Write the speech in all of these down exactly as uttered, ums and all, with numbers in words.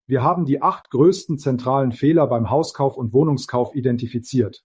Wir haben die acht größten zentralen Fehler beim Hauskauf und Wohnungskauf identifiziert.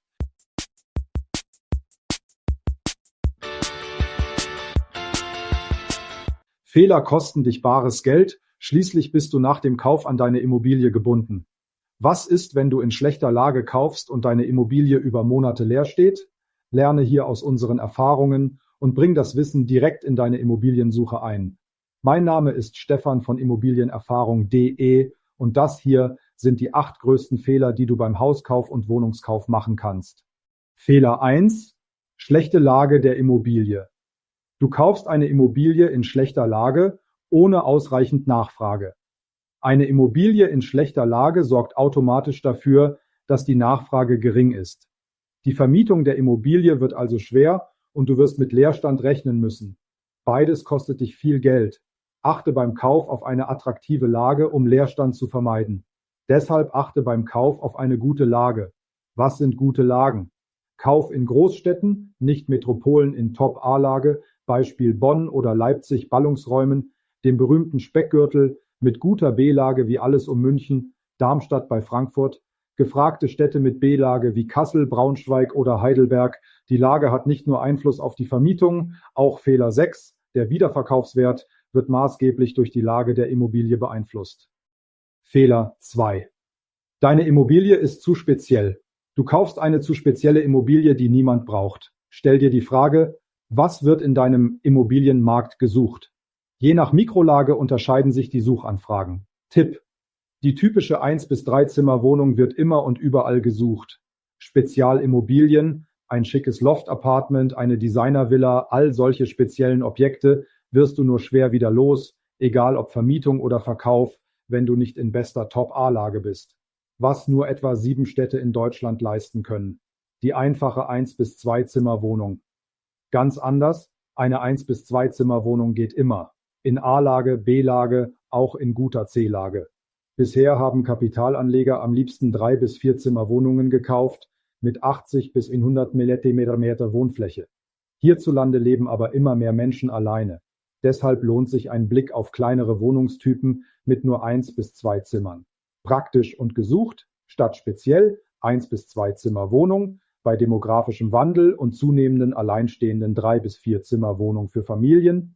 Fehler kosten dich bares Geld, schließlich bist du nach dem Kauf an deine Immobilie gebunden. Was ist, wenn du in schlechter Lage kaufst und deine Immobilie über Monate leer steht? Lerne hier aus unseren Erfahrungen und bring das Wissen direkt in deine Immobiliensuche ein. Mein Name ist Stefan von Immobilienerfahrung punkt de und das hier sind die acht größten Fehler, die du beim Hauskauf und Wohnungskauf machen kannst. Fehler eins: Schlechte Lage der Immobilie. Du kaufst eine Immobilie in schlechter Lage, ohne ausreichend Nachfrage. Eine Immobilie in schlechter Lage sorgt automatisch dafür, dass die Nachfrage gering ist. Die Vermietung der Immobilie wird also schwer und du wirst mit Leerstand rechnen müssen. Beides kostet dich viel Geld. Achte beim Kauf auf eine attraktive Lage, um Leerstand zu vermeiden. Deshalb achte beim Kauf auf eine gute Lage. Was sind gute Lagen? Kauf in Großstädten, nicht Metropolen in Top-A-Lage, Beispiel Bonn oder Leipzig Ballungsräumen, dem berühmten Speckgürtel, mit guter B-Lage wie alles um München, Darmstadt bei Frankfurt, gefragte Städte mit B-Lage wie Kassel, Braunschweig oder Heidelberg. Die Lage hat nicht nur Einfluss auf die Vermietung, auch Fehler sechs, der Wiederverkaufswert, wird maßgeblich durch die Lage der Immobilie beeinflusst. Fehler zwei: Deine Immobilie ist zu speziell. Du kaufst eine zu spezielle Immobilie, die niemand braucht. Stell dir die Frage, was wird in deinem Immobilienmarkt gesucht? Je nach Mikrolage unterscheiden sich die Suchanfragen. Tipp: Die typische eins bis drei Zimmer Wohnung wird immer und überall gesucht. Spezialimmobilien, ein schickes Loft-Apartment, eine Designervilla, all solche speziellen Objekte wirst du nur schwer wieder los, egal ob Vermietung oder Verkauf, wenn du nicht in bester Top-A-Lage bist. Was nur etwa sieben Städte in Deutschland leisten können. Die einfache eins bis zwei Zimmer Wohnung. Ganz anders, eine eins bis zwei Zimmer Wohnung geht immer. In A-Lage, B-Lage, auch in guter C-Lage. Bisher haben Kapitalanleger am liebsten drei bis vier Zimmer Wohnungen gekauft, mit achtzig bis hundert Millimeter Wohnfläche. Hierzulande leben aber immer mehr Menschen alleine. Deshalb lohnt sich ein Blick auf kleinere Wohnungstypen mit nur eins bis zwei Zimmern. Praktisch und gesucht, statt speziell, eins bis zwei Zimmer Wohnung, bei demografischem Wandel und zunehmenden alleinstehenden drei bis vier Zimmer Wohnung für Familien.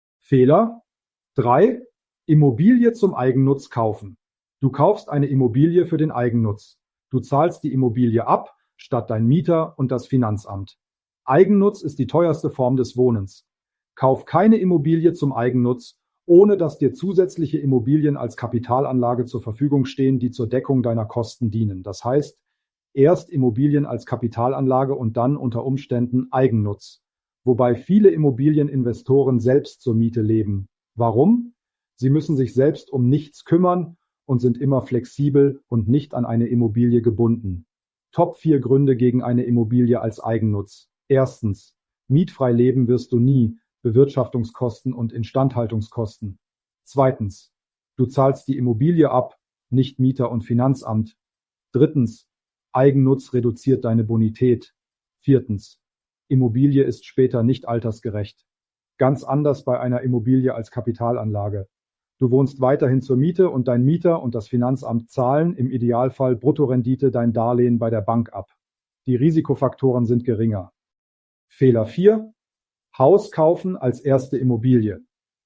Fehler drei: Immobilie zum Eigennutz kaufen. Du kaufst eine Immobilie für den Eigennutz. Du zahlst die Immobilie ab, statt dein Mieter und das Finanzamt. Eigennutz ist die teuerste Form des Wohnens. Kauf keine Immobilie zum Eigennutz, ohne dass dir zusätzliche Immobilien als Kapitalanlage zur Verfügung stehen, die zur Deckung deiner Kosten dienen. Das heißt, erst Immobilien als Kapitalanlage und dann unter Umständen Eigennutz. Wobei viele Immobilieninvestoren selbst zur Miete leben. Warum? Sie müssen sich selbst um nichts kümmern und sind immer flexibel und nicht an eine Immobilie gebunden. Top vier Gründe gegen eine Immobilie als Eigennutz. Erstens: Mietfrei leben wirst du nie, Bewirtschaftungskosten und Instandhaltungskosten. Zweitens: Du zahlst die Immobilie ab, nicht Mieter und Finanzamt. Drittens: Eigennutz reduziert deine Bonität. Viertens: Immobilie ist später nicht altersgerecht. Ganz anders bei einer Immobilie als Kapitalanlage. Du wohnst weiterhin zur Miete und dein Mieter und das Finanzamt zahlen im Idealfall Bruttorendite dein Darlehen bei der Bank ab. Die Risikofaktoren sind geringer. Fehler vier: Haus kaufen als erste Immobilie.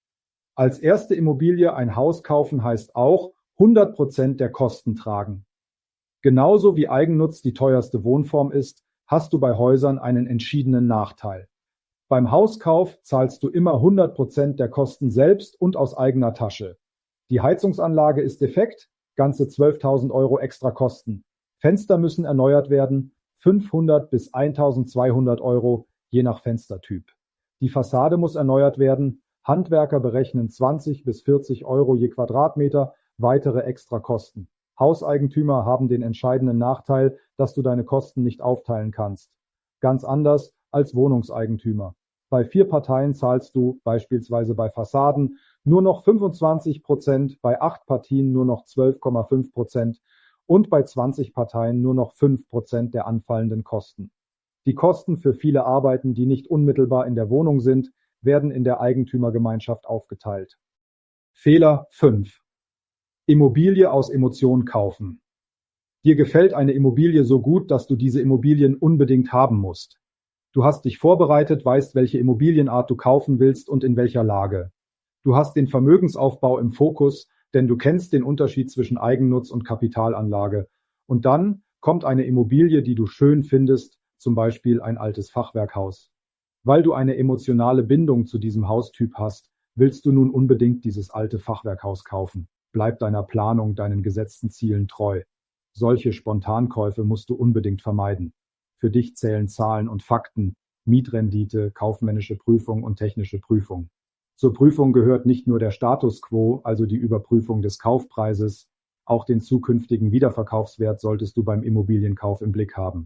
Als erste Immobilie ein Haus kaufen heißt auch hundert Prozent der Kosten tragen. Genauso wie Eigennutz die teuerste Wohnform ist, hast du bei Häusern einen entschiedenen Nachteil. Beim Hauskauf zahlst du immer hundert Prozent der Kosten selbst und aus eigener Tasche. Die Heizungsanlage ist defekt, ganze zwölftausend Euro extra Kosten. Fenster müssen erneuert werden, fünfhundert bis eintausendzweihundert Euro, je nach Fenstertyp. Die Fassade muss erneuert werden, Handwerker berechnen zwanzig bis vierzig Euro je Quadratmeter, weitere extra Kosten. Hauseigentümer haben den entscheidenden Nachteil, dass du deine Kosten nicht aufteilen kannst. Ganz anders als Wohnungseigentümer. Bei vier Parteien zahlst du, beispielsweise bei Fassaden, nur noch fünfundzwanzig Prozent, bei acht Partien nur noch zwölf Komma fünf Prozent und bei zwanzig Parteien nur noch fünf Prozent der anfallenden Kosten. Die Kosten für viele Arbeiten, die nicht unmittelbar in der Wohnung sind, werden in der Eigentümergemeinschaft aufgeteilt. Fehler fünf: Immobilie aus Emotion kaufen. Dir gefällt eine Immobilie so gut, dass du diese Immobilien unbedingt haben musst. Du hast dich vorbereitet, weißt, welche Immobilienart du kaufen willst und in welcher Lage. Du hast den Vermögensaufbau im Fokus, denn du kennst den Unterschied zwischen Eigennutz und Kapitalanlage. Und dann kommt eine Immobilie, die du schön findest, zum Beispiel ein altes Fachwerkhaus. Weil du eine emotionale Bindung zu diesem Haustyp hast, willst du nun unbedingt dieses alte Fachwerkhaus kaufen. Bleib deiner Planung, deinen gesetzten Zielen treu. Solche Spontankäufe musst du unbedingt vermeiden. Für dich zählen Zahlen und Fakten, Mietrendite, kaufmännische Prüfung und technische Prüfung. Zur Prüfung gehört nicht nur der Status quo, also die Überprüfung des Kaufpreises, auch den zukünftigen Wiederverkaufswert solltest du beim Immobilienkauf im Blick haben.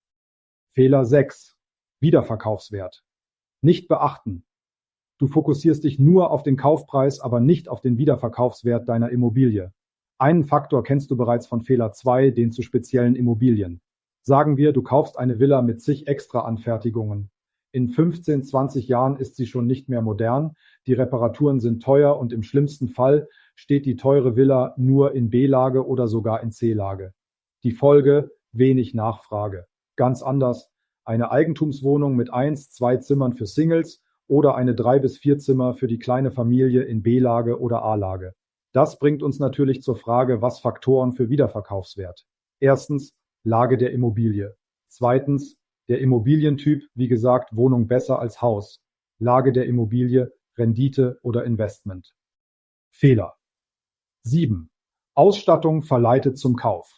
Fehler sechs. Wiederverkaufswert. Nicht beachten. Du fokussierst dich nur auf den Kaufpreis, aber nicht auf den Wiederverkaufswert deiner Immobilie. Einen Faktor kennst du bereits von Fehler zwei, den zu speziellen Immobilien. Sagen wir, du kaufst eine Villa mit zig Extra-Anfertigungen. In fünfzehn, zwanzig Jahren ist sie schon nicht mehr modern, die Reparaturen sind teuer und im schlimmsten Fall steht die teure Villa nur in B-Lage oder sogar in C-Lage. Die Folge: wenig Nachfrage. Ganz anders: eine Eigentumswohnung mit eins, zwei Zimmern für Singles oder eine drei bis vier Zimmer für die kleine Familie in B-Lage oder A-Lage. Das bringt uns natürlich zur Frage, was Faktoren für Wiederverkaufswert. Erstens, Lage der Immobilie. Zweitens, der Immobilientyp, wie gesagt, Wohnung besser als Haus. Lage der Immobilie, Rendite oder Investment. Fehler. sieben. Ausstattung verleitet zum Kauf.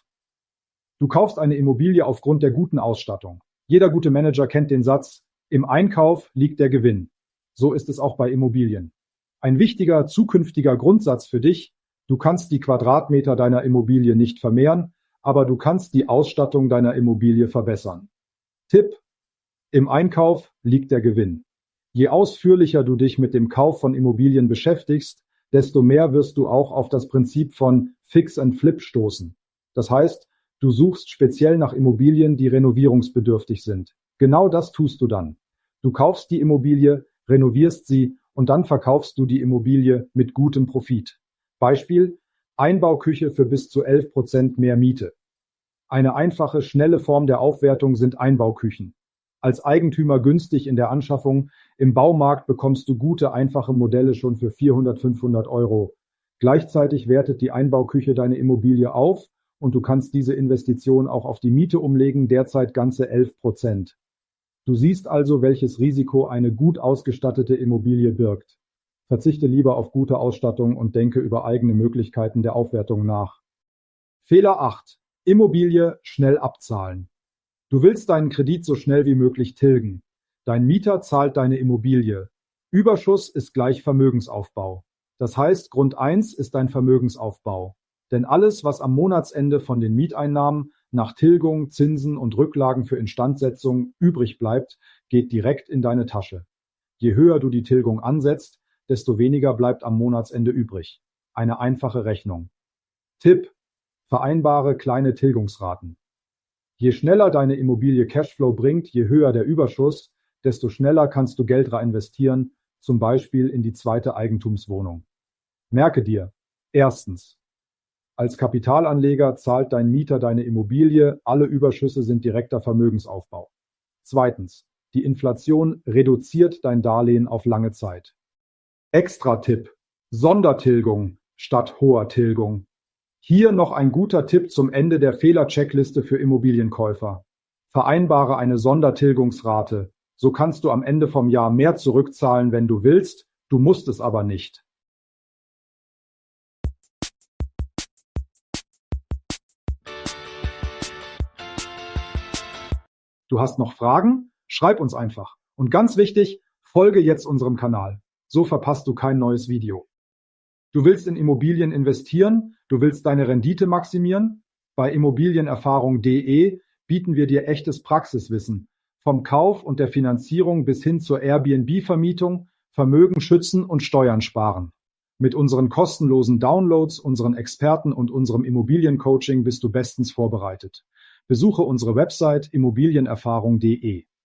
Du kaufst eine Immobilie aufgrund der guten Ausstattung. Jeder gute Manager kennt den Satz: im Einkauf liegt der Gewinn. So ist es auch bei Immobilien. Ein wichtiger zukünftiger Grundsatz für dich: du kannst die Quadratmeter deiner Immobilie nicht vermehren, aber du kannst die Ausstattung deiner Immobilie verbessern. Tipp: im Einkauf liegt der Gewinn. Je ausführlicher du dich mit dem Kauf von Immobilien beschäftigst, desto mehr wirst du auch auf das Prinzip von Fix and Flip stoßen. Das heißt, du suchst speziell nach Immobilien, die renovierungsbedürftig sind. Genau das tust du dann. Du kaufst die Immobilie, renovierst sie und dann verkaufst du die Immobilie mit gutem Profit. Beispiel: Einbauküche für bis zu elf Prozent mehr Miete. Eine einfache, schnelle Form der Aufwertung sind Einbauküchen. Als Eigentümer günstig in der Anschaffung, im Baumarkt bekommst du gute, einfache Modelle schon für vierhundert, fünfhundert Euro. Gleichzeitig wertet die Einbauküche deine Immobilie auf und du kannst diese Investition auch auf die Miete umlegen, derzeit ganze elf Prozent. Du siehst also, welches Risiko eine gut ausgestattete Immobilie birgt. Verzichte lieber auf gute Ausstattung und denke über eigene Möglichkeiten der Aufwertung nach. Fehler acht. Immobilie schnell abzahlen. Du willst deinen Kredit so schnell wie möglich tilgen. Dein Mieter zahlt deine Immobilie. Überschuss ist gleich Vermögensaufbau. Das heißt, Grund eins ist dein Vermögensaufbau. Denn alles, was am Monatsende von den Mieteinnahmen nach Tilgung, Zinsen und Rücklagen für Instandsetzung übrig bleibt, geht direkt in deine Tasche. Je höher du die Tilgung ansetzt, desto weniger bleibt am Monatsende übrig. Eine einfache Rechnung. Tipp: vereinbare kleine Tilgungsraten. Je schneller deine Immobilie Cashflow bringt, je höher der Überschuss, desto schneller kannst du Geld reinvestieren, zum Beispiel in die zweite Eigentumswohnung. Merke dir: erstens, als Kapitalanleger zahlt dein Mieter deine Immobilie, alle Überschüsse sind direkter Vermögensaufbau. Zweitens, die Inflation reduziert dein Darlehen auf lange Zeit. Extra-Tipp: Sondertilgung statt hoher Tilgung. Hier noch ein guter Tipp zum Ende der Fehler-Checkliste für Immobilienkäufer. Vereinbare eine Sondertilgungsrate. So kannst du am Ende vom Jahr mehr zurückzahlen, wenn du willst, du musst es aber nicht. Du hast noch Fragen? Schreib uns einfach. Und ganz wichtig, folge jetzt unserem Kanal. So verpasst du kein neues Video. Du willst in Immobilien investieren? Du willst deine Rendite maximieren? Bei Immobilienerfahrung punkt de bieten wir dir echtes Praxiswissen. Vom Kauf und der Finanzierung bis hin zur Airbnb-Vermietung, Vermögen schützen und Steuern sparen. Mit unseren kostenlosen Downloads, unseren Experten und unserem Immobiliencoaching bist du bestens vorbereitet. Besuche unsere Website immobilienerfahrung punkt de.